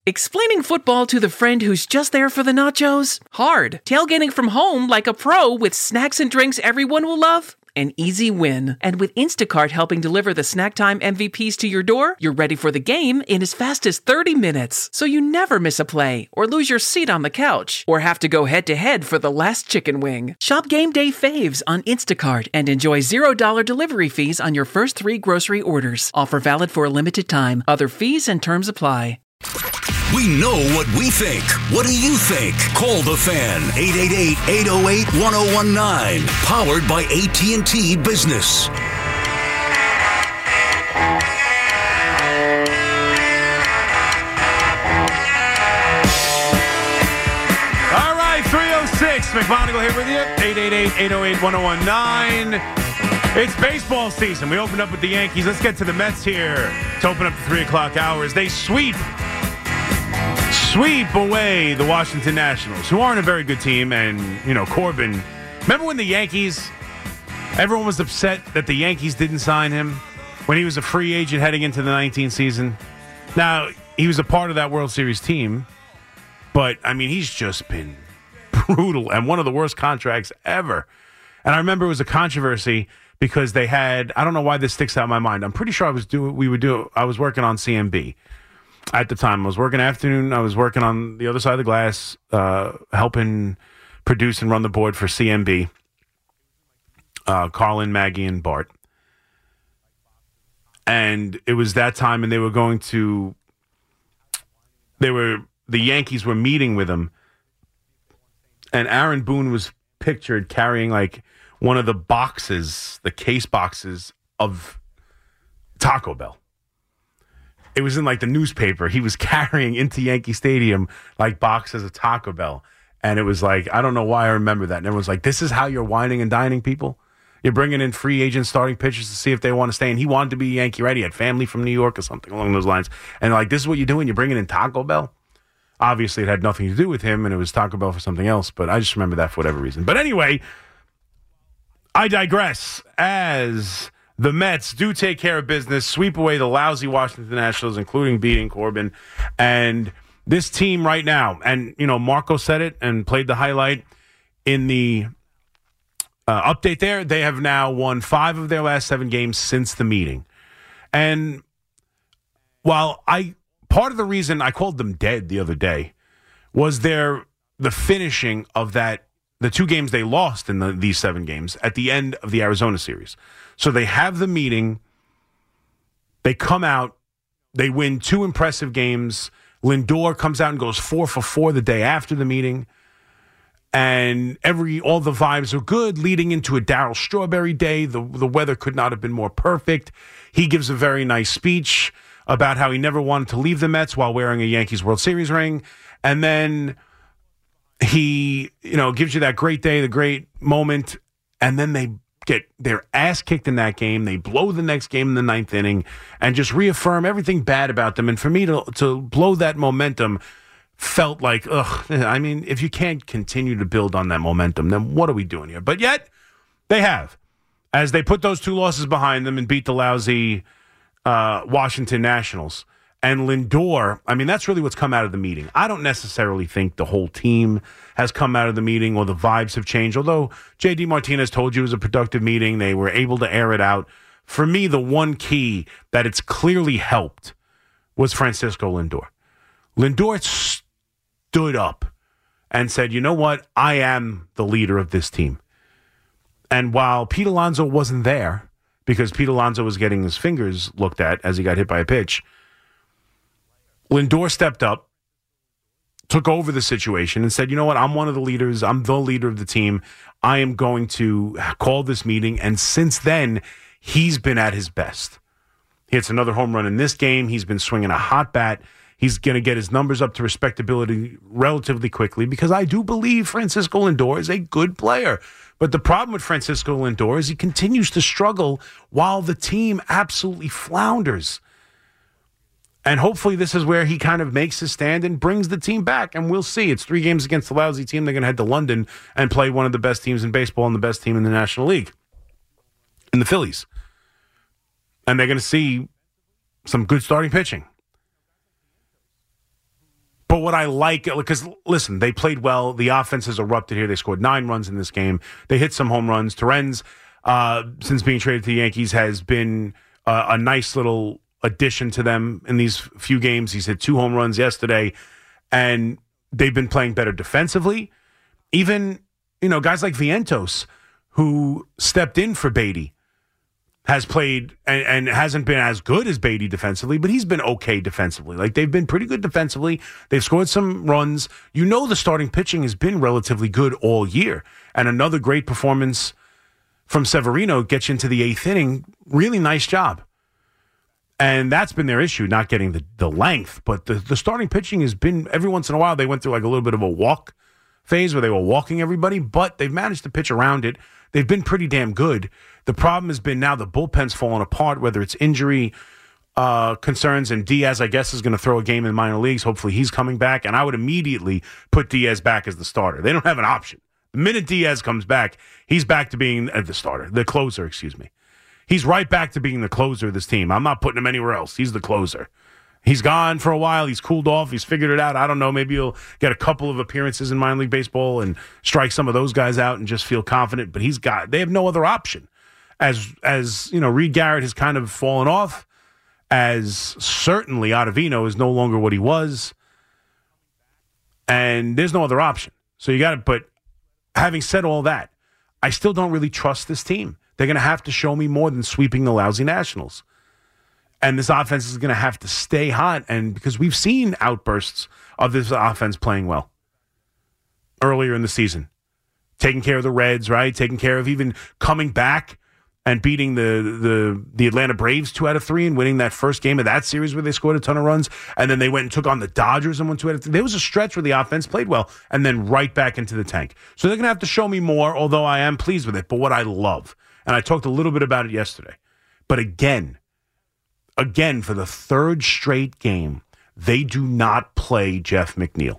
Explaining football to the friend who's just there for the nachos? Hard. Tailgating from home like a pro with snacks and drinks everyone will love? An easy win. And with Instacart helping deliver the snack time MVPs to your door, you're ready for the game in as fast as 30 minutes. So you never miss a play, or lose your seat on the couch, or have to go head-to-head for the last chicken wing. Shop Game Day Faves on Instacart and enjoy $0 delivery fees on your first 3 grocery orders. Offer valid for a limited time. Other fees and terms apply. We know what we think. What do you think? Call the Fan, 888-808-1019. Powered by AT&T Business. All right, 306. McMonagle here with you. 888-808-1019. It's baseball season. We opened up with the Yankees. Let's get to the Mets here to open up the 3 o'clock hours. They sweep away the Washington Nationals, who aren't a very good team. And, Corbin, remember when the Yankees, everyone was upset that the Yankees didn't sign him when he was a free agent heading into the 19th season? Now, he was a part of that World Series team, but, he's just been brutal and one of the worst contracts ever. And I remember it was a controversy because they had, I don't know why this sticks out in my mind. I'm pretty sure I was working on CMB. At the time, I was working afternoon. I was working on the other side of the glass, helping produce and run the board for CMB. Carlin, Maggie, and Bart. And it was that time, and the Yankees were meeting with him, and Aaron Boone was pictured carrying one of the boxes, the case boxes of Taco Bell. It was in the newspaper. He was carrying into Yankee Stadium boxes of Taco Bell. And it was I don't know why I remember that. And everyone's this is how you're whining and dining people? You're bringing in free agent starting pitchers to see if they want to stay. And he wanted to be Yankee ready. He had family from New York or something along those lines. And this is what you're doing? You're bringing in Taco Bell? Obviously, it had nothing to do with him, and it was Taco Bell for something else. But I just remember that for whatever reason. But anyway, I digress. As the Mets do take care of business, sweep away the lousy Washington Nationals, including beating Corbin. And this team right now, and, Marco said it and played the highlight in the update there. They have now won 5 of their last 7 games since the meeting. And while part of the reason I called them dead the other day was the finishing of the 2 games they lost in these 7 games at the end of the Arizona series. So they have the meeting. They come out. They win 2 impressive games. Lindor comes out and goes 4 for 4 the day after the meeting. And all the vibes are good leading into a Darryl Strawberry day. The weather could not have been more perfect. He gives a very nice speech about how he never wanted to leave the Mets while wearing a Yankees World Series ring. And then he, gives you that great day, the great moment. And then they get their ass kicked in that game. They blow the next game in the 9th inning and just reaffirm everything bad about them. And for me to blow that momentum felt if you can't continue to build on that momentum, then what are we doing here? But yet they have, as they put those 2 losses behind them and beat the lousy Washington Nationals. And Lindor, that's really what's come out of the meeting. I don't necessarily think the whole team has come out of the meeting or the vibes have changed. Although J.D. Martinez told you it was a productive meeting, they were able to air it out. For me, the one key that it's clearly helped was Francisco Lindor. Lindor stood up and said, you know what? I am the leader of this team. And while Pete Alonso wasn't there, because Pete Alonso was getting his fingers looked at as he got hit by a pitch, Lindor stepped up, took over the situation, and said, you know what, I'm one of the leaders. I'm the leader of the team. I am going to call this meeting. And since then, he's been at his best. He hits another home run in this game. He's been swinging a hot bat. He's going to get his numbers up to respectability relatively quickly because I do believe Francisco Lindor is a good player. But the problem with Francisco Lindor is he continues to struggle while the team absolutely flounders. And hopefully this is where he kind of makes his stand and brings the team back. And we'll see. It's 3 games against the lousy team. They're going to head to London and play one of the best teams in baseball and the best team in the National League, in the Phillies. And they're going to see some good starting pitching. But what I like, because listen, they played well. The offense has erupted here. They scored 9 runs in this game. They hit some home runs. Torrens, since being traded to the Yankees, has been a nice little addition to them in these few games. He's hit 2 home runs yesterday, and they've been playing better defensively. Even, guys like Vientos, who stepped in for Beatty, has played and hasn't been as good as Beatty defensively, but he's been okay defensively. Like, they've been pretty good defensively. They've scored some runs. The starting pitching has been relatively good all year. And another great performance from Severino gets you into the 8th inning. Really nice job. And that's been their issue, not getting the length. But the starting pitching has been, every once in a while, they went through like a little bit of a walk phase where they were walking everybody, but they've managed to pitch around it. They've been pretty damn good. The problem has been now the bullpen's fallen apart, whether it's injury concerns, and Diaz, I guess, is going to throw a game in the minor leagues. Hopefully he's coming back, and I would immediately put Diaz back as the starter. They don't have an option. The minute Diaz comes back, he's back to being the closer, excuse me. He's right back to being the closer of this team. I'm not putting him anywhere else. He's the closer. He's gone for a while. He's cooled off. He's figured it out. I don't know. Maybe he'll get a couple of appearances in minor league baseball and strike some of those guys out and just feel confident. But they have no other option. As Reed Garrett has kind of fallen off. As certainly Ottavino is no longer what he was. And there's no other option. So you got it. But having said all that, I still don't really trust this team. They're going to have to show me more than sweeping the lousy Nationals. And this offense is going to have to stay hot. And because we've seen outbursts of this offense playing well earlier in the season, taking care of the Reds, right? Taking care of even coming back and beating the Atlanta Braves 2 out of 3 and winning that first game of that series where they scored a ton of runs. And then they went and took on the Dodgers and won 2 out of 3. There was a stretch where the offense played well and then right back into the tank. So they're going to have to show me more, although I am pleased with it. But what I love, and I talked a little bit about it yesterday, but again, for the 3rd straight game, they do not play Jeff McNeil.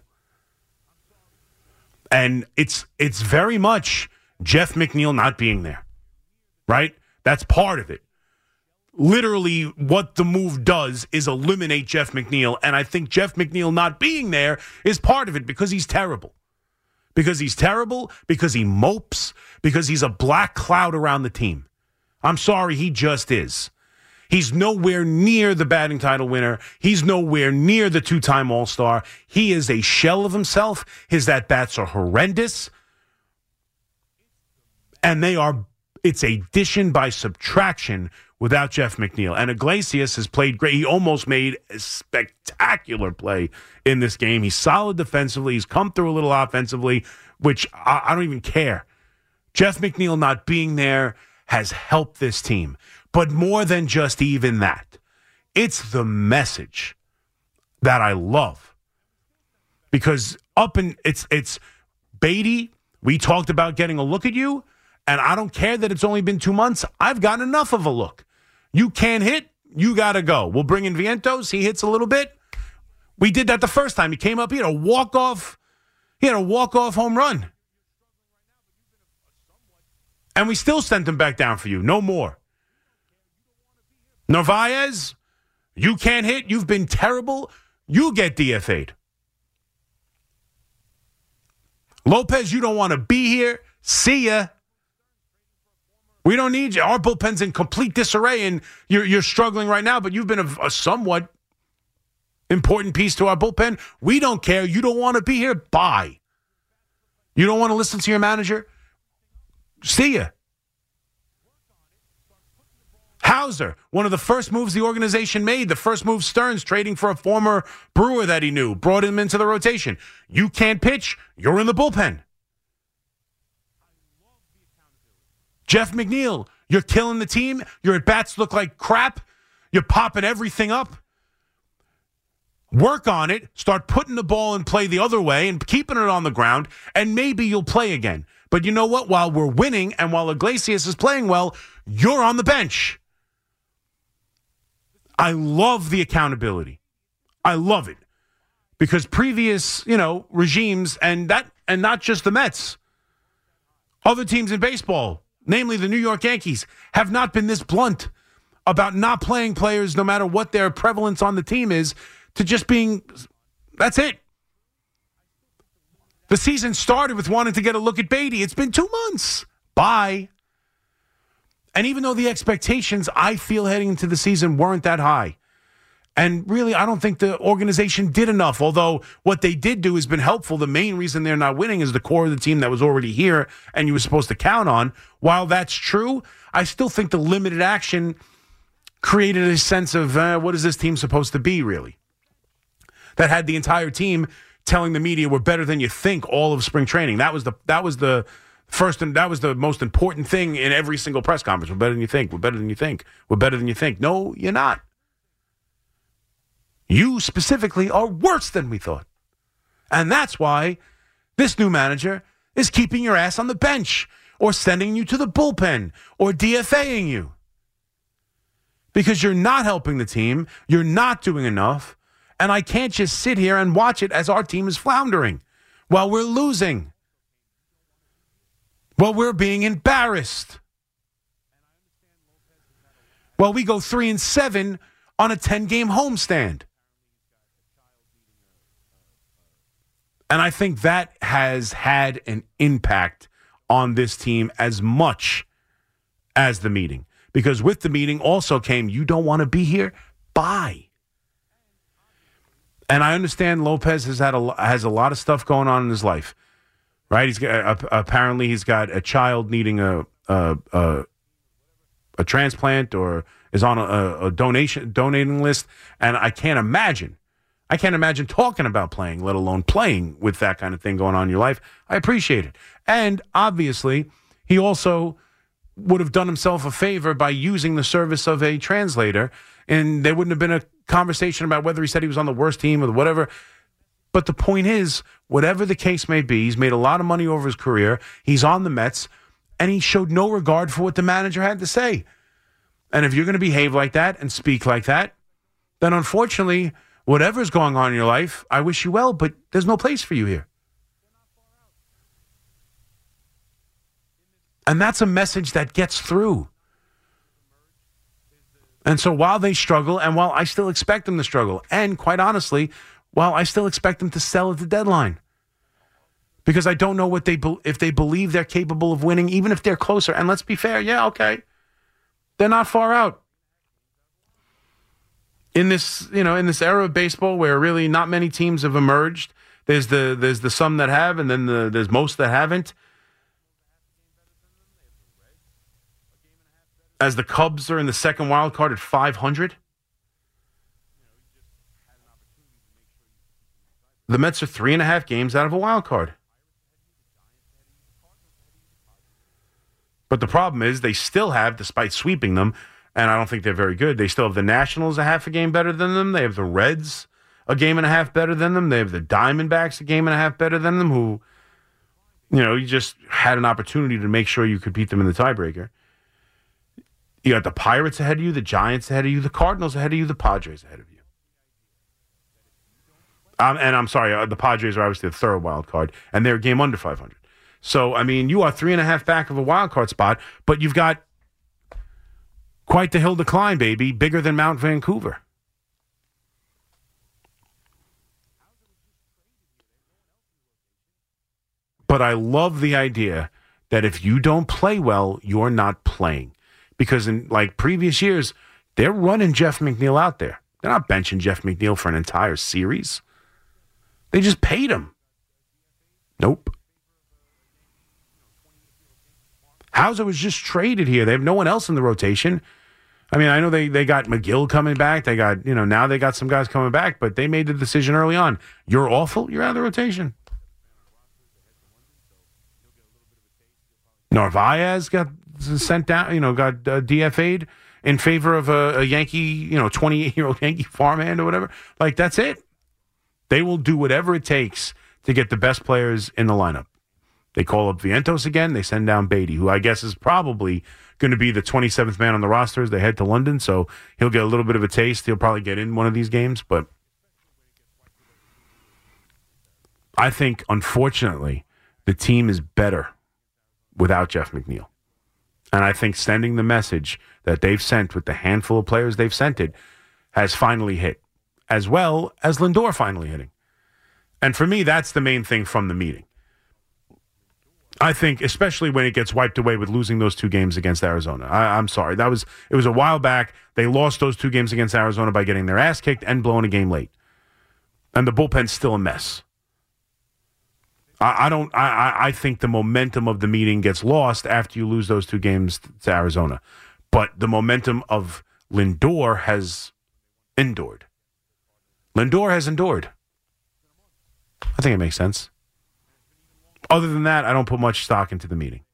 And it's very much Jeff McNeil not being there, right? That's part of it. Literally, what the move does is eliminate Jeff McNeil, and I think Jeff McNeil not being there is part of it because he's terrible. Because he mopes, because he's a black cloud around the team. I'm sorry, he just is. He's nowhere near the batting title winner. He's nowhere near the 2-time All-Star. He is a shell of himself. His at-bats are horrendous. And it's addition by subtraction without Jeff McNeil. And Iglesias has played great. He almost made a spectacular play in this game. He's solid defensively. He's come through a little offensively, which I don't even care. Jeff McNeil not being there has helped this team. But more than just even that, it's the message that I love. Because it's Beatty, we talked about getting a look at you, and I don't care that it's only been 2 months. I've got enough of a look. You can't hit, you got to go. We'll bring in Vientos. He hits a little bit. We did that the first time. He came up, he had a walk-off home run. And we still sent him back down for you. No more. Narvaez, you can't hit. You've been terrible. You get DFA'd. Lopez, you don't want to be here. See ya. We don't need you. Our bullpen's in complete disarray, and you're struggling right now, but you've been a somewhat important piece to our bullpen. We don't care. You don't want to be here. Bye. You don't want to listen to your manager? See ya. Hauser, one of the first moves the organization made, the first move Stearns trading for a former Brewer that he knew, brought him into the rotation. You can't pitch, you're in the bullpen. Jeff McNeil, you're killing the team. Your at-bats look like crap. You're popping everything up. Work on it. Start putting the ball in play the other way and keeping it on the ground, and maybe you'll play again. But you know what? While we're winning and while Iglesias is playing well, you're on the bench. I love the accountability. I love it. Because previous, regimes and not just the Mets, other teams in baseball, namely the New York Yankees, have not been this blunt about not playing players no matter what their prevalence on the team is, to just being, that's it. The season started with wanting to get a look at Beatty. It's been 2 months. Bye. And even though the expectations, I feel, heading into the season weren't that high. And really, I don't think the organization did enough, although what they did do has been helpful. The main reason they're not winning is the core of the team that was already here and you were supposed to count on. While that's true, I still think the limited action created a sense of what is this team supposed to be, really? That had the entire team telling the media we're better than you think all of spring training. That was the first, and that was the most important thing in every single press conference. We're better than you think. We're better than you think. We're better than you think. No, you're not. You specifically are worse than we thought. And that's why this new manager is keeping your ass on the bench or sending you to the bullpen or DFAing you. Because you're not helping the team. You're not doing enough. And I can't just sit here and watch it as our team is floundering while we're losing. While we're being embarrassed. While we go 3-7 on a 10-game homestand. And I think that has had an impact on this team as much as the meeting. Because with the meeting also came, you don't want to be here? Bye. And I understand Lopez has a lot of stuff going on in his life, right? Apparently he's got a child needing a transplant or is on a donating list, and I can't imagine talking about playing, let alone playing with that kind of thing going on in your life. I appreciate it, and obviously he also would have done himself a favor by using the service of a translator, and there wouldn't have been a conversation about whether he said he was on the worst team or whatever. But the point is, whatever the case may be, he's made a lot of money over his career. He's on the Mets, and he showed no regard for what the manager had to say. And if you're going to behave like that and speak like that, then unfortunately, whatever's going on in your life, I wish you well, but there's no place for you here. And that's a message that gets through. And so while they struggle, and while I still expect them to struggle, and quite honestly, while I still expect them to sell at the deadline, because I don't know if they believe they're capable of winning, even if they're closer. And let's be fair, yeah, okay, they're not far out. In this era of baseball where really not many teams have emerged, there's the some that have, and then there's most that haven't. As the Cubs are in the second wild card at 500. The Mets are 3.5 games out of a wild card. But the problem is they still have, despite sweeping them, and I don't think they're very good, they still have the Nationals a half a game better than them. They have the Reds a game and a half better than them. They have the Diamondbacks a game and a half better than them, who, you just had an opportunity to make sure you could beat them in the tiebreaker. You got the Pirates ahead of you, the Giants ahead of you, the Cardinals ahead of you, the Padres ahead of you. And I'm sorry, the Padres are obviously the third wild card, and they're a game under 500. So, I mean, you are 3.5 back of a wild card spot, but you've got quite the hill to climb, baby, bigger than Mount Vancouver. But I love the idea that if you don't play well, you're not playing. Because in previous years, they're running Jeff McNeil out there. They're not benching Jeff McNeil for an entire series. They just paid him. Nope. Hauser was just traded here. They have no one else in the rotation. I mean, I know they got McGill coming back. They got, now they got some guys coming back, but they made the decision early on. You're awful. You're out of the rotation. Narvaez got sent down, got DFA'd in favor of a Yankee, 28-year-old Yankee farmhand or whatever. That's it. They will do whatever it takes to get the best players in the lineup. They call up Vientos again. They send down Beatty, who I guess is probably going to be the 27th man on the roster as they head to London. So he'll get a little bit of a taste. He'll probably get in one of these games. But I think, unfortunately, the team is better without Jeff McNeil. And I think sending the message that they've sent with the handful of players they've sent it has finally hit, as well as Lindor finally hitting. And for me, that's the main thing from the meeting. I think, especially when it gets wiped away with losing those 2 games against Arizona. I'm sorry. It was a while back. They lost those 2 games against Arizona by getting their ass kicked and blowing a game late. And the bullpen's still a mess. I think the momentum of the meeting gets lost after you lose those 2 games to Arizona. But the momentum of Lindor has endured. Lindor has endured. I think it makes sense. Other than that, I don't put much stock into the meeting.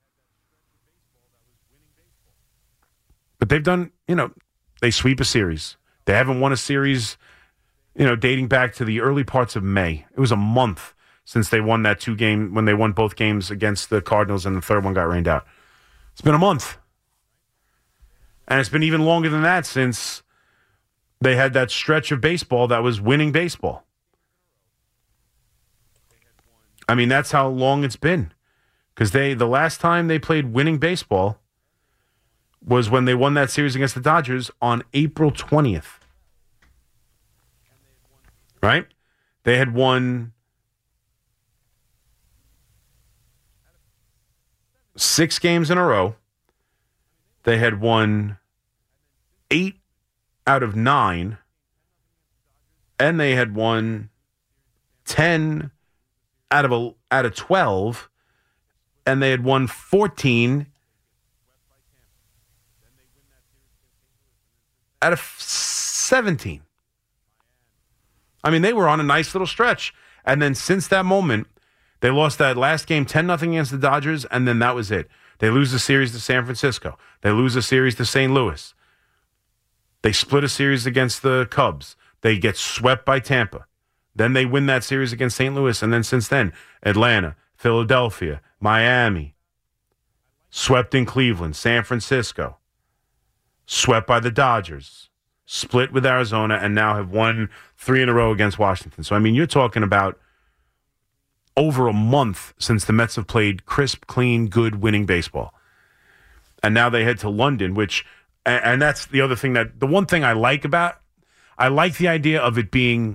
But they've done, they sweep a series. They haven't won a series, dating back to the early parts of May. It was a month since they won that 2-game, when they won both games against the Cardinals and the third one got rained out. It's been a month. And it's been even longer than that since they had that stretch of baseball that was winning baseball. I mean, that's how long it's been. Because the last time they played winning baseball was when they won that series against the Dodgers on April 20th. Right? They had won 6 games in a row. They had won 8 out of 9. And they had won 10 out of 12, and they had won 14 out of 17. I mean, they were on a nice little stretch. And then since that moment, they lost that last game 10-0 against the Dodgers, and then that was it. They lose the series to San Francisco. They lose a series to St. Louis. They split a series against the Cubs. They get swept by Tampa. Then they win that series against St. Louis, and then since then, Atlanta, Philadelphia, Miami, swept in Cleveland, San Francisco, swept by the Dodgers, split with Arizona, and now have won 3 in a row against Washington. So, I mean, you're talking about over a month since the Mets have played crisp, clean, good, winning baseball. And now they head to London, and that's the other thing the one thing I like the idea of it being,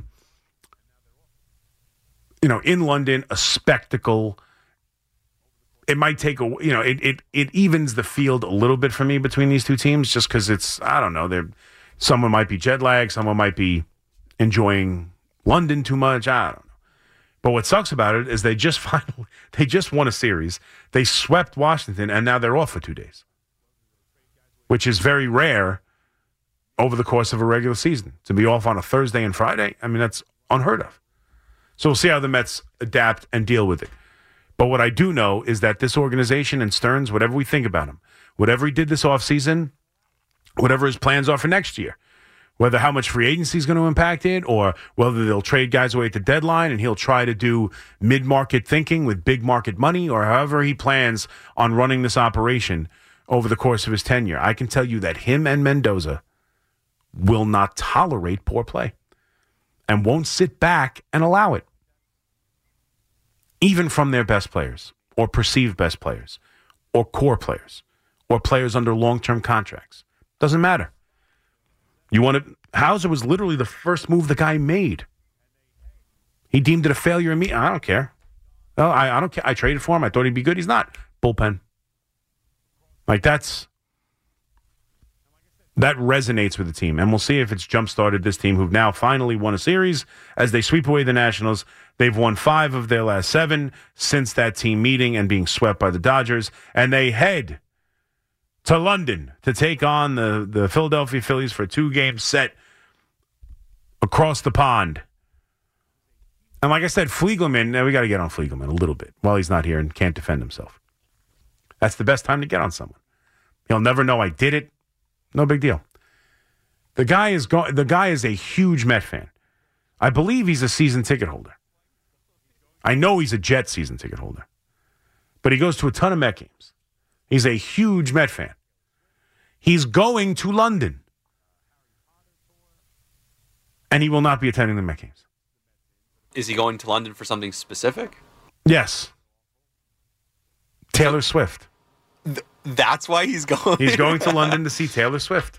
in London, a spectacle. It might take it evens the field a little bit for me between these 2 teams, just because it's, I don't know, someone might be jet lagged, someone might be enjoying London too much, I don't know. But what sucks about it is they just won a series, they swept Washington, and now they're off for 2 days, which is very rare over the course of a regular season. To be off on a Thursday and Friday, I mean, that's unheard of. So we'll see how the Mets adapt and deal with it. But what I do know is that this organization and Stearns, whatever we think about him, whatever he did this offseason, whatever his plans are for next year, whether how much free agency is going to impact it or whether they'll trade guys away at the deadline and he'll try to do mid-market thinking with big market money, or however he plans on running this operation over the course of his tenure, I can tell you that him and Mendoza will not tolerate poor play and won't sit back and allow it, even from their best players or perceived best players or core players or players under long-term contracts. Doesn't matter. Hauser was literally the first move the guy made. He deemed it a failure in me. I don't care. No, I don't care. I traded for him. I thought he'd be good. He's not. Bullpen. Like that resonates with the team, and we'll see if it's jump-started this team who've now finally won a series as they sweep away the Nationals. They've won 5 of their last 7 since that team meeting and being swept by the Dodgers, and they head to London to take on the Philadelphia Phillies for a 2-game set across the pond. And like I said, Fliegelman, we got to get on Fliegelman a little bit while he's not here and can't defend himself. That's the best time to get on someone. He'll never know I did it. No big deal. The guy is a huge Met fan. I believe he's a season ticket holder. I know he's a Jet season ticket holder. But he goes to a ton of Met games. He's a huge Met fan. He's going to London. And he will not be attending the Met games. Is he going to London for something specific? Yes. Taylor Swift. That's why he's going. He's going to London to see Taylor Swift.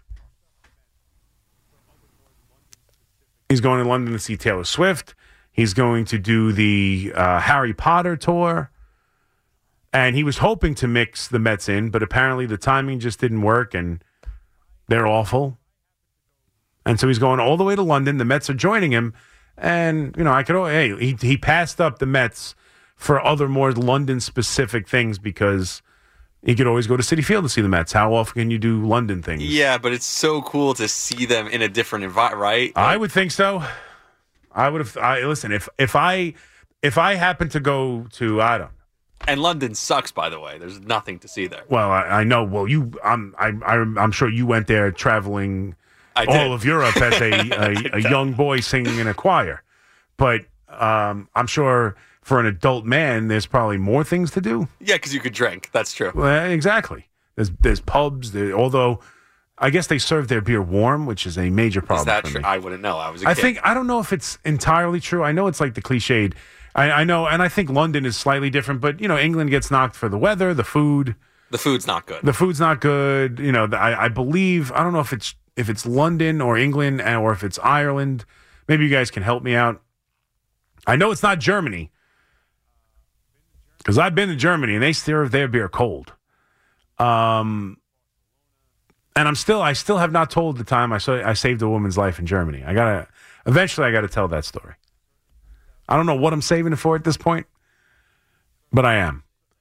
He's going to London to see Taylor Swift. He's going to do the Harry Potter tour. And he was hoping to mix the Mets in, but apparently the timing just didn't work, and they're awful. And so he's going all the way to London. The Mets are joining him. And, he passed up the Mets for other more London-specific things because he could always go to Citi Field to see the Mets. How often can you do London things? Yeah, but it's so cool to see them in a different environment, right? I would think so. I would have. Listen, if I happen to go to, I don't know. And London sucks, by the way. There's nothing to see there. Well, I know. Well, I'm sure you went there traveling all of Europe as a young boy singing in a choir. But I'm sure for an adult man, there's probably more things to do. Yeah, because you could drink. That's true. Well, exactly. There's pubs. Although I guess they serve their beer warm, which is a major problem. Is that true? Me. I wouldn't know. I was a kid. I don't know if it's entirely true. I know it's like the cliched. I know, and I think London is slightly different, but, England gets knocked for the weather, the food. The food's not good. The food's not good. I believe, I don't know if it's London or England or if it's Ireland. Maybe you guys can help me out. I know it's not Germany because I've been to Germany and they serve their beer cold. And I still have not told the time I saved a woman's life in Germany. Eventually I got to tell that story. I don't know what I'm saving it for at this point, but I am.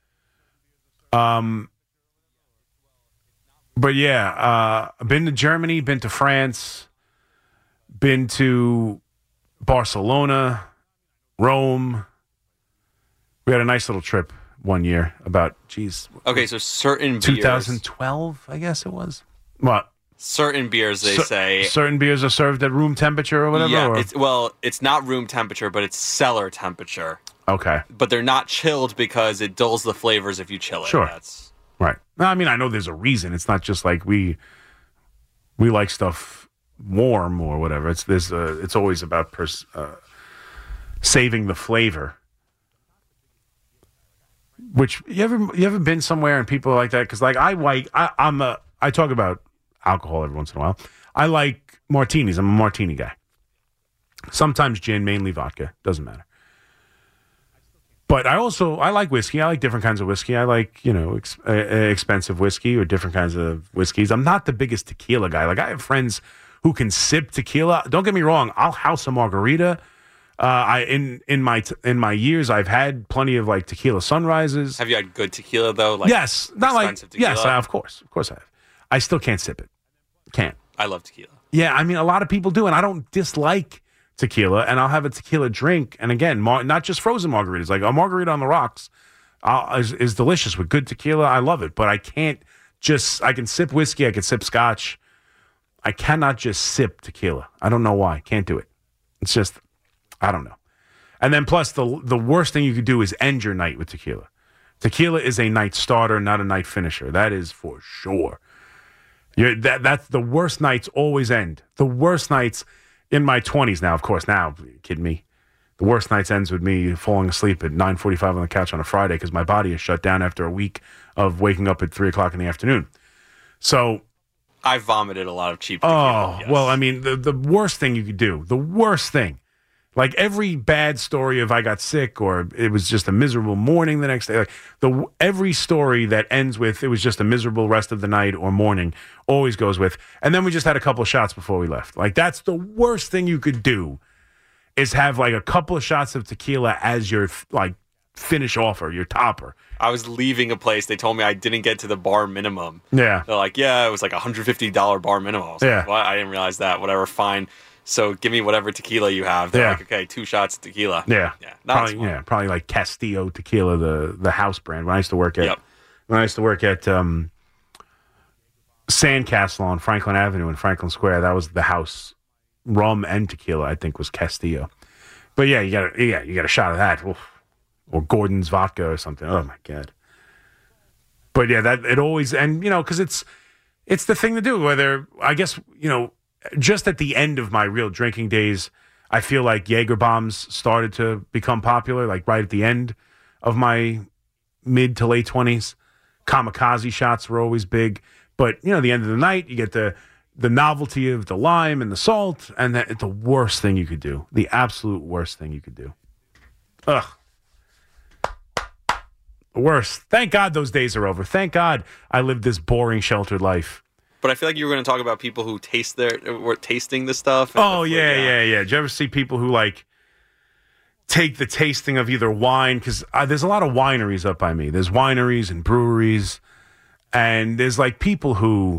But yeah, I've been to Germany, been to France, been to Barcelona, Rome. We had a nice little trip one year Okay, so certain beers. 2012, I guess it was. What? Certain beers, they say. Certain beers are served at room temperature or whatever? Yeah, it's not room temperature, but it's cellar temperature. Okay. But they're not chilled because it dulls the flavors if you chill it. Sure. Right. I mean, I know there's a reason. It's not just like we like stuff warm or whatever. It's always about saving the flavor. Which you ever been somewhere and people are like that? Because like I talk about alcohol every once in a while. I like martinis. I'm a martini guy. Sometimes gin, mainly vodka. Doesn't matter. But I like whiskey. I like different kinds of whiskey. I like, expensive whiskey or different kinds of whiskeys. I'm not the biggest tequila guy. Like I have friends who can sip tequila. Don't get me wrong. I'll house a margarita. In my years, I've had plenty of like tequila sunrises. Have you had good tequila though? Like yes, not like tequila? Yes, of course I have. I still can't sip it. Can't. I love tequila. Yeah, I mean, a lot of people do, and I don't dislike tequila, and I'll have a tequila drink. And again, not just frozen margaritas, like a margarita on the rocks is delicious with good tequila. I love it, but I can sip whiskey, I can sip scotch. I cannot just sip tequila. I don't know why. Can't do it. It's just, I don't know. And then plus the worst thing you could do is end your night with tequila. Tequila is a night starter, not a night finisher. That is for sure. That's the worst nights always end. The worst nights in my 20s now, of course, now, are you kidding me? The worst nights ends with me falling asleep at 9:45 on the couch on a Friday because my body is shut down after a week of waking up at 3 o'clock in the afternoon. So I vomited a lot of cheap tequila. Yes. Well, I mean, the worst thing you could do, the worst thing, like every bad story of I got sick or it was just a miserable morning the next day, like every story that ends with it was just a miserable rest of the night or morning always goes with, and then we just had a couple of shots before we left. Like that's the worst thing you could do is have like a couple of shots of tequila as your like finish offer, your topper. I was leaving a place. They told me I didn't get to the bar minimum. Yeah. They're like, yeah, it was like $150 bar minimum. I was like, well, I didn't realize that. Whatever, fine. So give me whatever tequila you have. They're like, okay, 2 shots of tequila. Yeah. Yeah. Probably like Castillo tequila, the house brand. When I used to work at Sandcastle on Franklin Avenue in Franklin Square, that was the house rum and tequila, I think, was Castillo. But yeah, you got a shot of that. Oof. Or Gordon's vodka or something. Oh my God. But yeah, that it always, and because it's the thing to do. Whether I guess just at the end of my real drinking days, I feel like Jaeger bombs started to become popular. Like right at the end of my mid to late 20s, kamikaze shots were always big. But the end of the night, you get the novelty of the lime and the salt, and it's the worst thing you could do. The absolute worst thing you could do. Ugh. Worse. Thank God those days are over. Thank God I lived this boring, sheltered life. But I feel like you were going to talk about people who were tasting the stuff. Oh, yeah. Did you ever see people who, like, take the tasting of either wine? Because there's a lot of wineries up by me. There's wineries and breweries. And there's, like, people who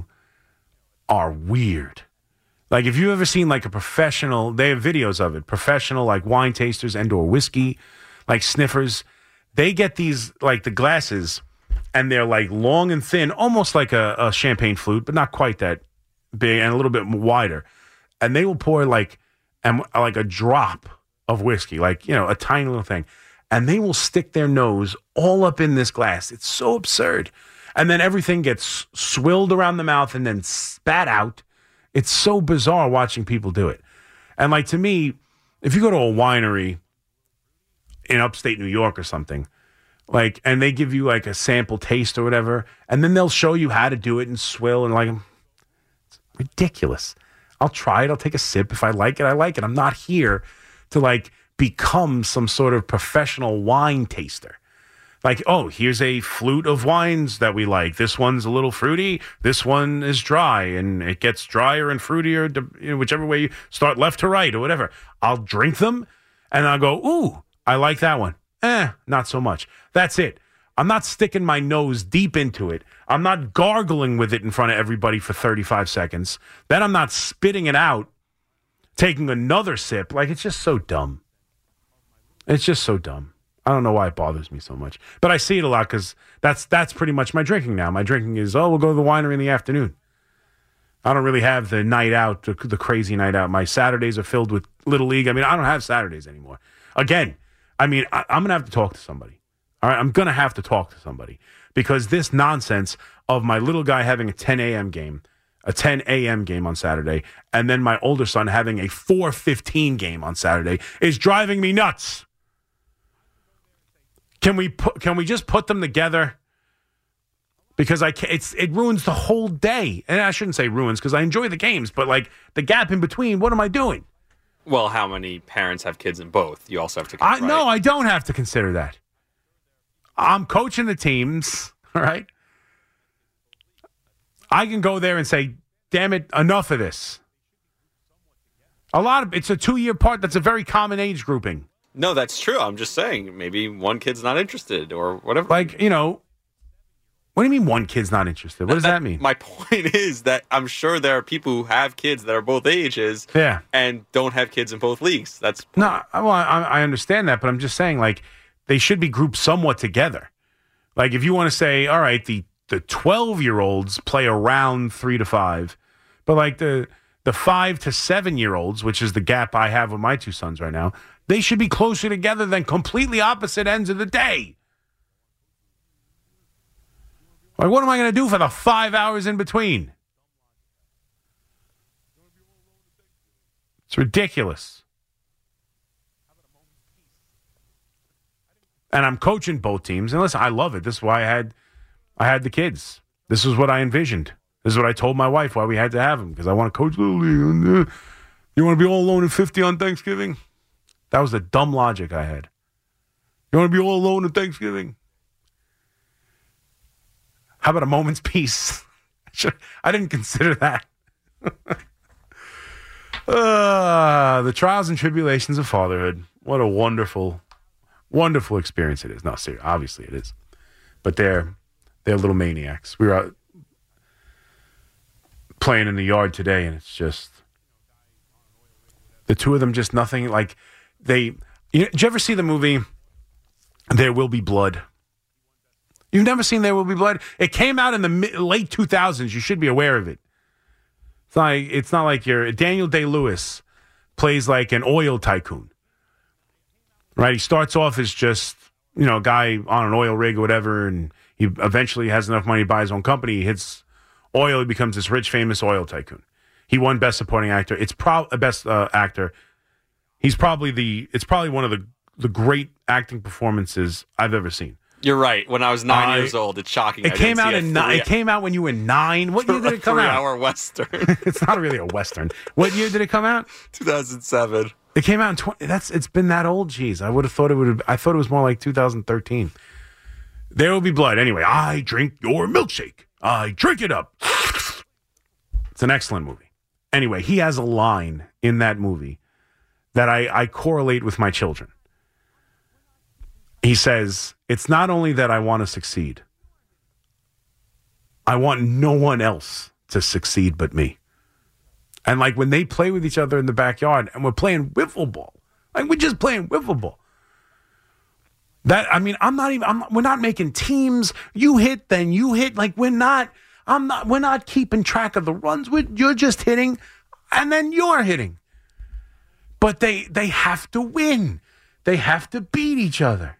are weird. Like, if you've ever seen, like, a professional, they have videos of it, professional, like, wine tasters and or whiskey, like, sniffers. They get these, like, the glasses, and they're, like, long and thin, almost like a champagne flute, but not quite that big and a little bit wider. And they will pour, like a drop of whiskey, like, a tiny little thing. And they will stick their nose all up in this glass. It's so absurd. And then everything gets swilled around the mouth and then spat out. It's so bizarre watching people do it. And, like, to me, if you go to a winery in upstate New York or something, like, and they give you, like, a sample taste or whatever, and then they'll show you how to do it and swill, and, like, it's ridiculous. I'll try it. I'll take a sip. If I like it, I like it. I'm not here to, like, become some sort of professional wine taster. Like, oh, here's a flute of wines that we like. This one's a little fruity. This one is dry, and it gets drier and fruitier, whichever way you start, left to right or whatever. I'll drink them, and I'll go, ooh, I like that one. Not so much. That's it. I'm not sticking my nose deep into it. I'm not gargling with it in front of everybody for 35 seconds. Then I'm not spitting it out, taking another sip. Like, it's just so dumb. It's just so dumb. I don't know why it bothers me so much. But I see it a lot because that's pretty much my drinking now. My drinking is, we'll go to the winery in the afternoon. I don't really have the night out, the crazy night out. My Saturdays are filled with Little League. I mean, I don't have Saturdays anymore. Again, I mean, I'm going to have to talk to somebody. All right, I'm going to have to talk to somebody because this nonsense of my little guy having a 10 a.m. game, a 10 a.m. game on Saturday, and then my older son having a 4:15 game on Saturday is driving me nuts. Can we just put them together? Because it ruins the whole day. And I shouldn't say ruins because I enjoy the games, but, like, the gap in between, what am I doing? Well, how many parents have kids in both? You also have to consider. No, I don't have to consider that. I'm coaching the teams, all right? I can go there and say, damn it, enough of this. It's a 2-year part. That's a very common age grouping. No, that's true. I'm just saying maybe one kid's not interested or whatever. Like, what do you mean one kid's not interested? What does that mean? My point is that I'm sure there are people who have kids that are both ages and don't have kids in both leagues. No, well, I understand that, but I'm just saying, like, they should be grouped somewhat together. Like, if you want to say, all right, the 12-year-olds play around 3 to 5, but, like, the 5 to 7-year-olds, which is the gap I have with my two sons right now, they should be closer together than completely opposite ends of the day. Like, what am I going to do for the 5 hours in between? It's ridiculous. And I'm coaching both teams. And listen, I love it. This is why I had the kids. This is what I envisioned. This is what I told my wife why we had to have them. Because I want to coach Little League. You want to be all alone at 50 on Thanksgiving? That was the dumb logic I had. You want to be all alone at Thanksgiving? How about a moment's peace? I didn't consider that. The trials and tribulations of fatherhood. What a wonderful, wonderful experience it is. No, seriously, obviously it is. But they're little maniacs. We were out playing in the yard today, and it's just the two of them, just nothing. Like did you ever see the movie There Will Be Blood? You've never seen There Will Be Blood? It came out in the late 2000s. You should be aware of it. It's not like Daniel Day-Lewis plays like an oil tycoon. Right? He starts off as just, a guy on an oil rig or whatever, and he eventually has enough money to buy his own company. He hits oil. He becomes this rich, famous oil tycoon. He won Best Supporting Actor. It's Best Actor. It's probably one of the great acting performances I've ever seen. You're right. When I was 9 years old, it's shocking. It came out it came out when you were 9. What year did it come out? 3-hour Western. It's not really a Western. What year did it come out? 2007. It came out in it's been that old. Jeez, I would have thought I thought it was more like 2013. There will be blood. Anyway, I drink your milkshake. I drink it up. It's an excellent movie. Anyway, he has a line in that movie that I correlate with my children. He says, it's not only that I want to succeed. I want no one else to succeed but me. And like when they play with each other in the backyard and we're playing wiffle ball, like we're just playing wiffle ball. We're not making teams. You hit, then you hit. Like we're not keeping track of the runs. You're just hitting and then you're hitting. But they have to win. They have to beat each other.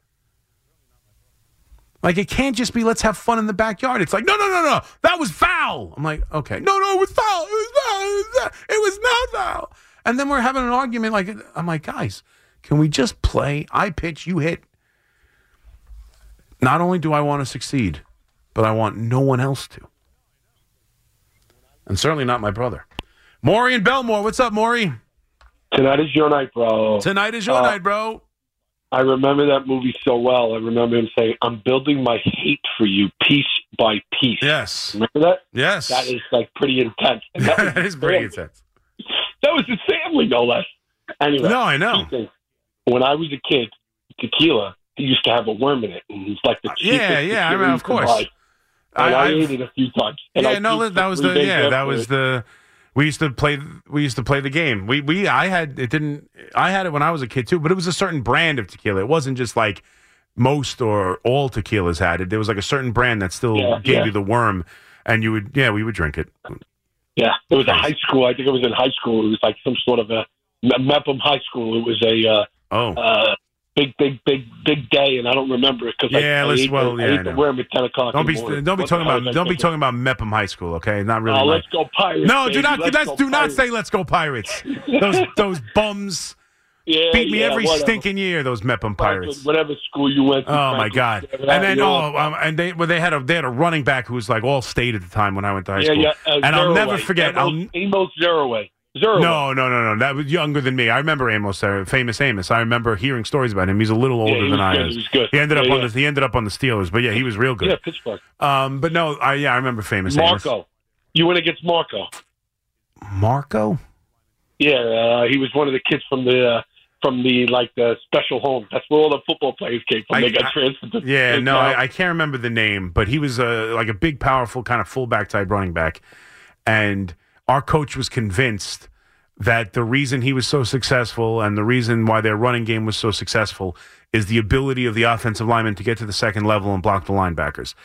Like, it can't just be, let's have fun in the backyard. It's like, no, that was foul. I'm like, okay. No, it was foul. It was not foul. And then we're having an argument. Like, I'm like, guys, can we just play? I pitch, you hit. Not only do I want to succeed, but I want no one else to. And certainly not my brother. Maury in Belmore. What's up, Maury? Tonight is your night, bro. Tonight is your night, bro. I remember that movie so well. I remember him saying, I'm building my hate for you piece by piece. Yes. Remember that? Yes. That is like pretty intense. And that is pretty intense. That was his family, no less. Anyway. No, I know. When I was a kid, tequila, he used to have a worm in it. And it's like the cheapest. Yeah, I mean, of course. I ate it a few times. We used to play the game. I had it when I was a kid too, but it was a certain brand of tequila. It wasn't just like most or all tequilas had it. There was like a certain brand that still gave you the worm, and we would drink it. Yeah, it was a high school. I think it was in high school. It was like some sort of a Mepham High School. It was a big day, and I don't remember it because I ate the worm at 10 o'clock. Don't be talking about Mepham High School, okay? Not really. Let's go Pirates. No, do not say let's go Pirates. Those bums beat me every stinking year. Those Mepham Pirates. Whatever school you went to. Oh my God! And then they had a running back who was like all state at the time when I went to high school. And I'll never forget. Amos Zeraway. No. That was younger than me. I remember Amos, famous Amos. I remember hearing stories about him. He's a little older than I was. He was good. He ended up on the Steelers, but he was real good. Yeah, Pittsburgh. But no, I remember famous Amos. Marco. You went against Marco. Marco? Yeah, he was one of the kids from the special home. That's where all the football players came from. They got transferred to I can't remember the name, but he was like a big, powerful kind of fullback type running back. And our coach was convinced that the reason he was so successful and the reason why their running game was so successful is the ability of the offensive linemen to get to the second level and block the linebackers.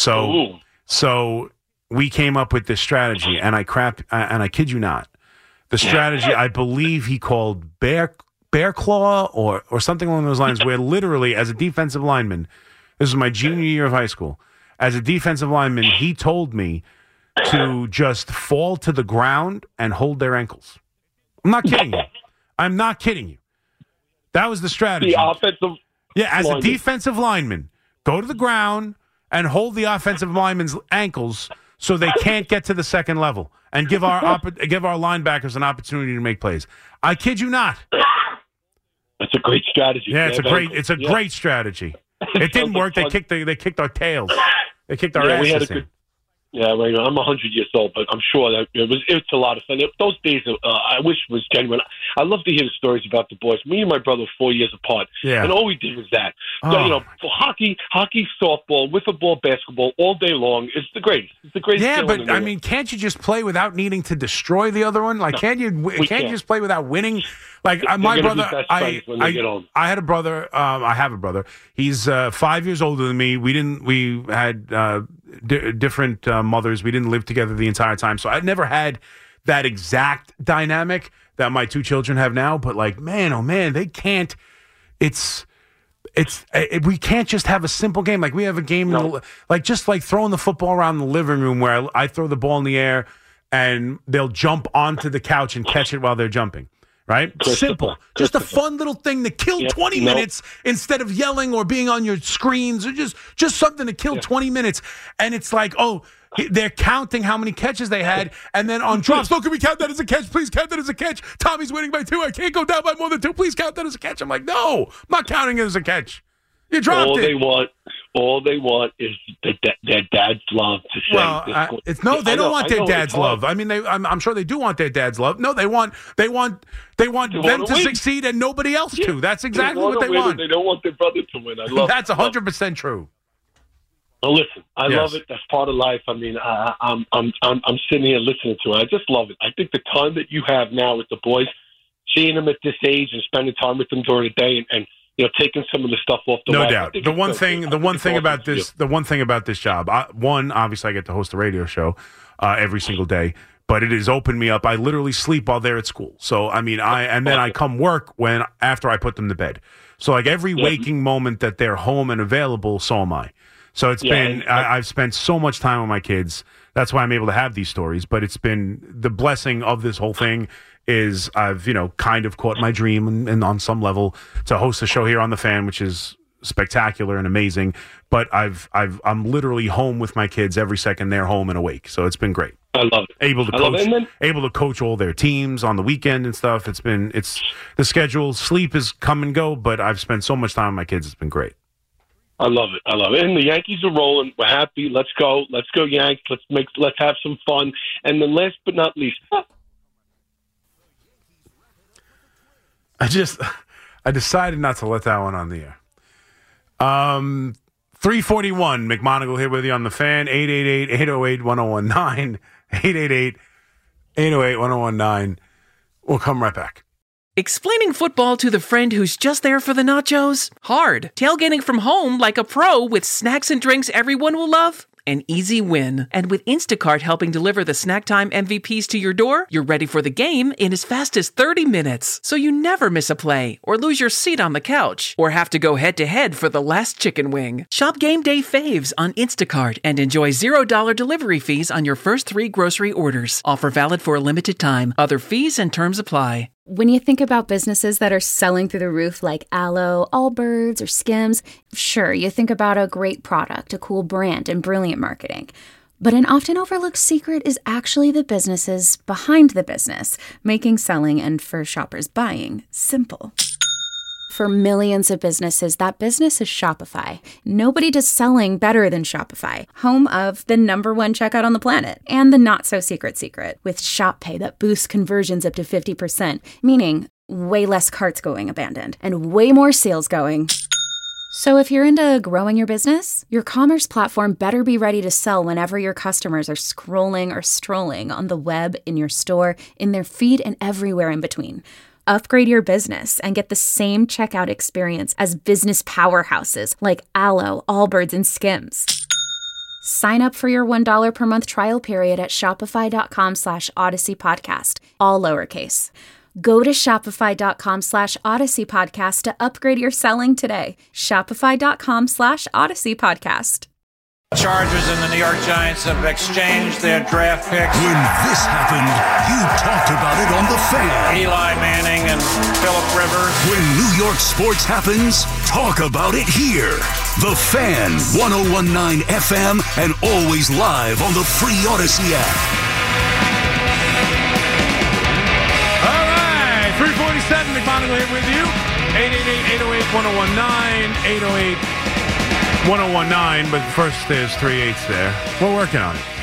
So we came up with this strategy, and I kid you not, the strategy I believe he called Bear Claw or something along those lines, where literally as a defensive lineman, this was my junior year of high school, as a defensive lineman, he told me to just fall to the ground and hold their ankles. I'm not kidding you. That was the strategy. The offensive as a defensive lineman, go to the ground and hold the offensive lineman's ankles so they can't get to the second level and give our linebackers an opportunity to make plays. I kid you not. That's a great strategy. Yeah, it's a great strategy. It didn't work. They kicked our tails. They kicked our asses in. I'm 100 years old, but I'm sure that it's a lot of fun. Those days, I wish it was genuine. I love to hear the stories about the boys. Me and my brother were 4 years apart, and all we did was that. So, for hockey, softball, wiffle ball, basketball, all day long. It's the greatest. It's the greatest. Yeah, but I mean, can't you just play without needing to destroy the other one? Like, can't you just play without winning? Like my brother, I had a brother. I have a brother. He's 5 years older than me. We had different mothers. We didn't live together the entire time, so I never had that exact dynamic that my two children have now. But like, man, oh man, they can't. We can't just have a simple game. Like we have a game, like throwing the football around the living room where I throw the ball in the air and they'll jump onto the couch and catch it while they're jumping. Right? Simple. Just a fun little thing to kill 20 minutes instead of yelling or being on your screens, or just something to kill 20 minutes. And it's like, they're counting how many catches they had. And then on drops, can we count that as a catch? Please count that as a catch. Tommy's winning by 2. I can't go down by more than 2. Please count that as a catch. I'm like, no, I'm not counting it as a catch. You dropped all it. all they want is their dad's love to say. Well, they don't want their dad's love. I mean, I'm sure they do want their dad's love. No, they want them to succeed and nobody else to. That's exactly what they want. They don't want their brother to win. I love that's 100% true. Well, listen, I love it. That's part of life. I mean, I'm sitting here listening to it. I just love it. I think the time that you have now with the boys, seeing them at this age and spending time with them during the day and taking some of the stuff off the no doubt. The one thing about this job, obviously I get to host a radio show every single day, but it has opened me up. I literally sleep while they're at school. So I mean, then I come work after I put them to bed. So like every waking moment that they're home and available, so am I. So it's been I've spent so much time with my kids. That's why I'm able to have these stories. But it's been the blessing of this whole thing. Is I've kind of caught my dream and on some level to host a show here on the Fan, which is spectacular and amazing. But I'm literally home with my kids every second they're home and awake. So it's been great. I love it. Able to coach all their teams on the weekend and stuff. It's the schedule. Sleep is come and go, but I've spent so much time with my kids. It's been great. I love it. And the Yankees are rolling. We're happy. Let's go, Yanks. Let's have some fun. And then last but not least. I decided not to let that one on the air. 341, McMonagle here with you on the Fan, 888-808-1019, 888-808-1019. We'll come right back. Explaining football to the friend who's just there for the nachos? Hard. Tailgating from home like a pro with snacks and drinks everyone will love? An easy win. And with Instacart helping deliver the snack time MVPs to your door, you're ready for the game in as fast as 30 minutes. So you never miss a play, or lose your seat on the couch, or have to go head-to-head for the last chicken wing. Shop Game Day Faves on Instacart and enjoy $0 delivery fees on your first 3 grocery orders. Offer valid for a limited time. Other fees and terms apply. When you think about businesses that are selling through the roof like Aloe, Allbirds, or Skims, sure, you think about a great product, a cool brand, and brilliant marketing. But an often overlooked secret is actually the businesses behind the business, making selling and, for shoppers, buying simple. For millions of businesses, that business is Shopify. Nobody does selling better than Shopify, home of the #1 checkout on the planet, and the not-so-secret secret, with Shop Pay that boosts conversions up to 50%, meaning way less carts going abandoned, and way more sales going. So if you're into growing your business, your commerce platform better be ready to sell whenever your customers are scrolling or strolling on the web, in your store, in their feed, and everywhere in between. Upgrade your business and get the same checkout experience as business powerhouses like Aloe, Allbirds, and Skims. Sign up for your $1 per month trial period at shopify.com/Odyssey Podcast, all lowercase. Go to shopify.com /Odyssey Podcast to upgrade your selling today. Shopify.com/Odyssey Podcast. Chargers and the New York Giants have exchanged their draft picks. When this happened, you talked about it on The Fan. Eli Manning and Phillip Rivers. When New York sports happens, talk about it here. The Fan, 101.9 FM, and always live on the free Odyssey app. All right, 347, McMonagle here with you. 888-808-1019, 808-1019, but first there's 3 8s there. We're working on it.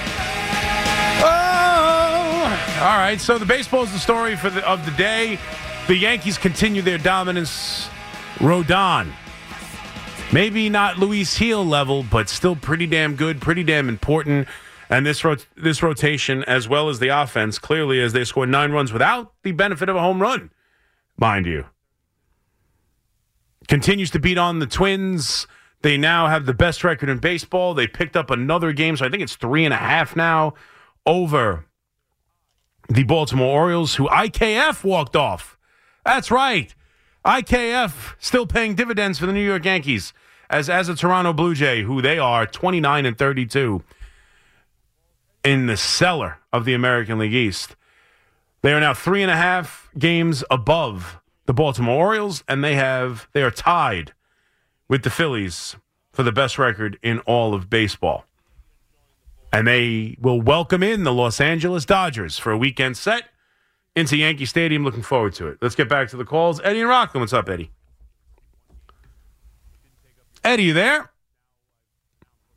Oh! All right, so the baseball is the story of the day. The Yankees continue their dominance. Rodon. Maybe not Luis Gil level, but still pretty damn good, pretty damn important. And this rotation, as well as the offense, clearly as they scored 9 runs without the benefit of a home run, mind you, continues to beat on the Twins. They now have the best record in baseball. They picked up another game, so I think it's 3.5 now, over the Baltimore Orioles, who IKF walked off. That's right. IKF still paying dividends for the New York Yankees as a Toronto Blue Jay, who they are 29-32 in the cellar of the American League East. They are now 3.5 games above the Baltimore Orioles, and they are tied with the Phillies for the best record in all of baseball. And they will welcome in the Los Angeles Dodgers for a weekend set into Yankee Stadium. Looking forward to it. Let's get back to the calls. Eddie in Rockland. What's up, Eddie? Eddie, you there?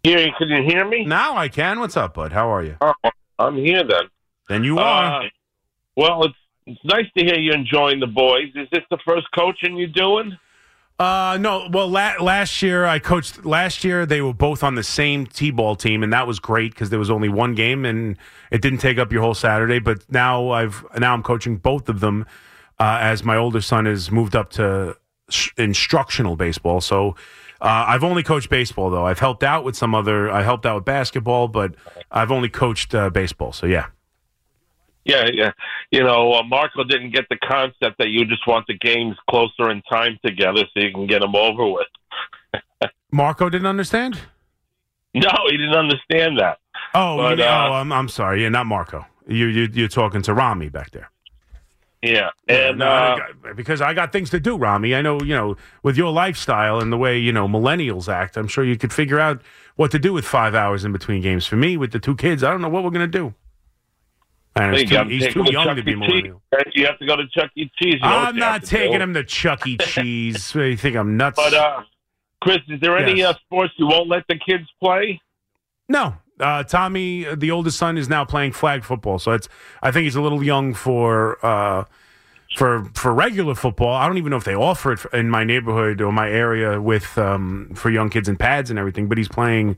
Yeah, can you hear me? Now I can. What's up, bud? How are you? Oh, I'm here then. Then you are. Well, it's nice to hear you enjoying the boys. Is this the first coaching you're doing? No. Well, last year I coached. Last year they were both on the same T-ball team, and that was great because there was only one game and it didn't take up your whole Saturday. But now I'm coaching both of them as my older son has moved up to instructional baseball. So I've only coached baseball though. I've helped out with I helped out with basketball, but I've only coached baseball. So yeah. Yeah. You know, Marco didn't get the concept that you just want the games closer in time together so you can get them over with. Marco didn't understand? No, he didn't understand that. Oh, but, I'm sorry. Yeah, not Marco. You're talking to Rami back there. Yeah, and because I got things to do, Rami. I know, with your lifestyle and the way millennials act, I'm sure you could figure out what to do with 5 hours in between games. For me, with the two kids, I don't know what we're going to do. And he's too young to be millennial. You have to go to Chuck E. Cheese. I'm not taking him to Chuck E. Cheese. You think I'm nuts? But, Chris, is there any sports you won't let the kids play? No. Tommy, the oldest son, is now playing flag football. So I think he's a little young for regular football. I don't even know if they offer it in my neighborhood or my area with for young kids and pads and everything. But he's playing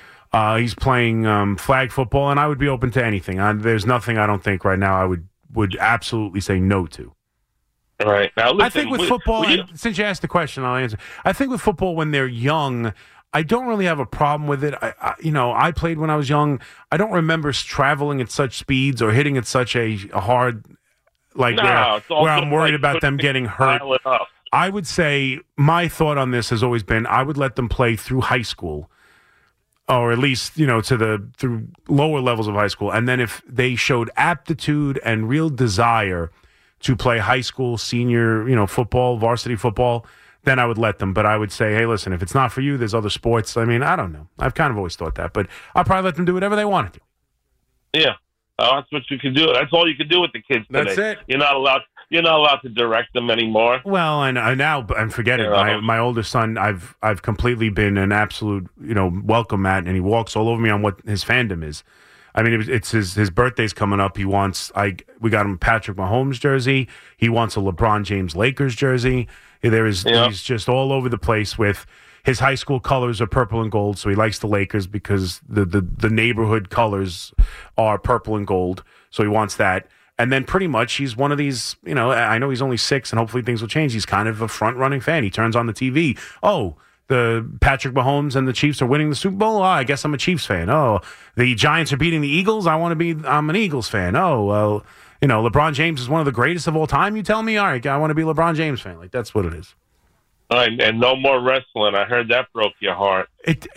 flag football, and I would be open to anything. There's nothing I don't think right now I would absolutely say no to. All right. Now, listen, I think with football, since you asked the question, I'll answer. I think with football, when they're young, I don't really have a problem with it. I played when I was young. I don't remember traveling at such speeds or hitting at such a hard, where I'm worried about them getting hurt. I would say my thought on this has always been I would let them play through high school, or at least through lower levels of high school, and then if they showed aptitude and real desire to play high school, senior, football, varsity football, then I would let them. But I would say, hey, listen, if it's not for you, there's other sports. I mean, I don't know. I've kind of always thought that, but I'll probably let them do whatever they want to do. Yeah, that's what you can do. That's all you can do with the kids today. That's it. You're not allowed to direct them anymore. Well, and forget it. My older son, I've completely been an absolute welcome mat, and he walks all over me on what his fandom is. I mean, it's his birthday's coming up. We got him a Patrick Mahomes jersey. He wants a LeBron James Lakers jersey. He's just all over the place with his high school colors are purple and gold, so he likes the Lakers because the neighborhood colors are purple and gold, so he wants that. And then pretty much he's one of these, I know he's only 6 and hopefully things will change. He's kind of a front-running fan. He turns on the TV. Oh, the Patrick Mahomes and the Chiefs are winning the Super Bowl? Oh, I guess I'm a Chiefs fan. Oh, the Giants are beating the Eagles? I'm an Eagles fan. Oh, well, LeBron James is one of the greatest of all time, you tell me? All right, I want to be a LeBron James fan. That's what it is. All right, and no more wrestling. I heard that broke your heart.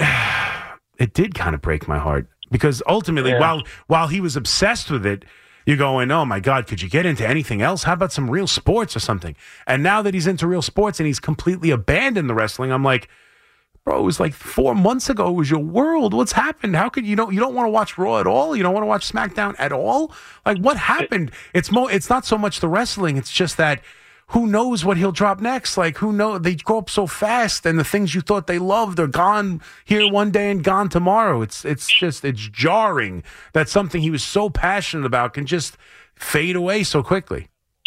It did kind of break my heart because ultimately, while he was obsessed with it, you're going, oh, my God, could you get into anything else? How about some real sports or something? And now that he's into real sports and he's completely abandoned the wrestling, I'm like, bro, it was like 4 months ago. It was your world. What's happened? How could you don't want to watch Raw at all? You don't want to watch SmackDown at all? Like, what happened? It's not so much the wrestling. It's just that who knows what he'll drop next? Like, who knows? They grow up so fast, and the things you thought they loved are gone here one day and gone tomorrow. It's jarring that something he was so passionate about can just fade away so quickly.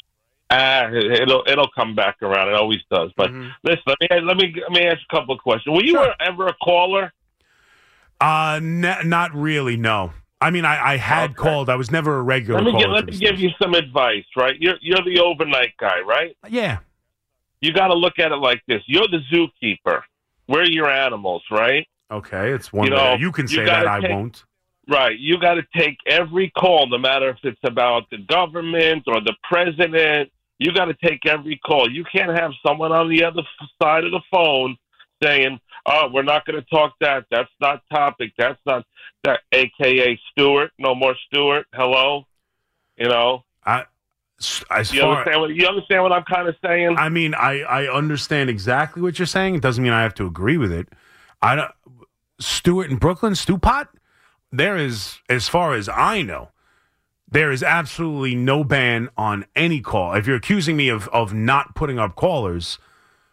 It'll come back around. It always does. But listen, let me ask a couple of questions. Were you ever a caller? Not really. No. I mean, I had called. I was never a regular caller. Let me give you some advice, right? You're the overnight guy, right? Yeah. You got to look at it like this. You're the zookeeper. We're your animals, right? Okay, it's one way. You can say that. I won't. Right. You got to take every call, no matter if it's about the government or the president. You got to take every call. You can't have someone on the other side of the phone saying, oh, we're not going to talk that. That's not topic. That's not that, a.k.a. Stewart. No more Stewart. Hello? You understand what I'm kind of saying? I mean, I understand exactly what you're saying. It doesn't mean I have to agree with it. Stewart in Brooklyn, Stewpot, there is, as far as I know, there is absolutely no ban on any call. If you're accusing me of not putting up callers,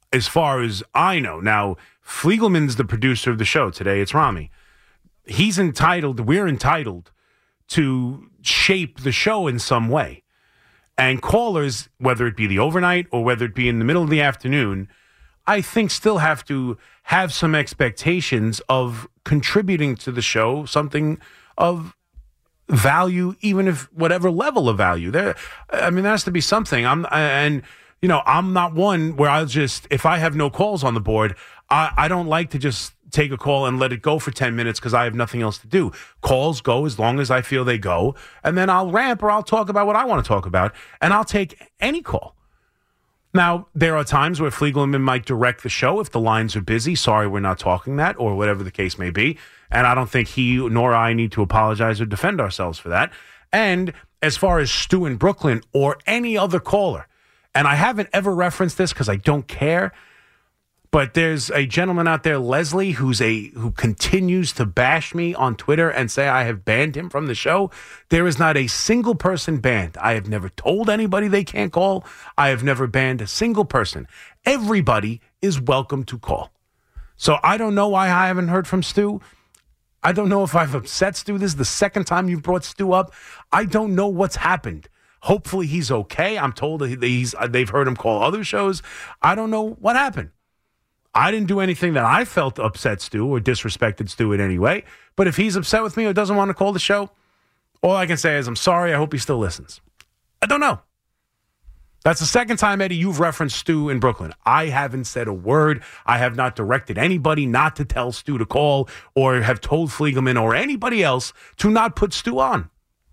as far as I know. Now, Fliegelman's the producer of the show. Today it's Rami. We're entitled to shape the show in some way. And callers, whether it be the overnight or whether it be in the middle of the afternoon, I think still have to have some expectations of contributing to the show, something of value, even if whatever level of value. There has to be something. I'm not one where I'll just, if I have no calls on the board, I don't like to just take a call and let it go for 10 minutes because I have nothing else to do. Calls go as long as I feel they go, and then I'll rant or I'll talk about what I want to talk about, and I'll take any call. Now, there are times where Fliegelman might direct the show if the lines are busy. Sorry, we're not talking that, or whatever the case may be. And I don't think he nor I need to apologize or defend ourselves for that. And as far as Stu in Brooklyn or any other caller, and I haven't ever referenced this because I don't care, but there's a gentleman out there, Leslie, who continues to bash me on Twitter and say I have banned him from the show. There is not a single person banned. I have never told anybody they can't call. I have never banned a single person. Everybody is welcome to call. So I don't know why I haven't heard from Stu. I don't know if I've upset Stu. This is the second time you've brought Stu up. I don't know what's happened. Hopefully he's okay. I'm told that they've heard him call other shows. I don't know what happened. I didn't do anything that I felt upset Stu or disrespected Stu in any way. But if he's upset with me or doesn't want to call the show, all I can say is I'm sorry. I hope he still listens. I don't know. That's the second time, Eddie, you've referenced Stu in Brooklyn. I haven't said a word. I have not directed anybody not to tell Stu to call or have told Fliegelman or anybody else to not put Stu on.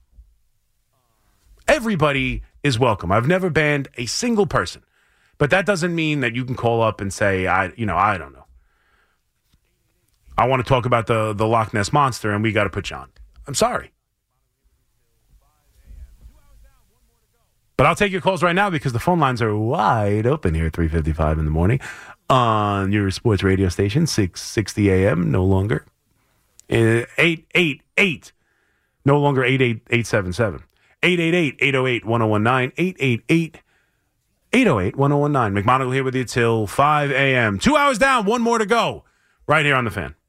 Everybody is welcome. I've never banned a single person. But that doesn't mean that you can call up and say, I don't know. I want to talk about the Loch Ness Monster, and we got to put you on. I'm sorry. But I'll take your calls right now because the phone lines are wide open here at 3:55 in the morning on your sports radio station, 660 AM, no longer. 888, no longer 88877. 888-808-1019, 888-808-1019. McMonagle here with you till 5 a.m. 2 hours down, one more to go. Right here on The Fan.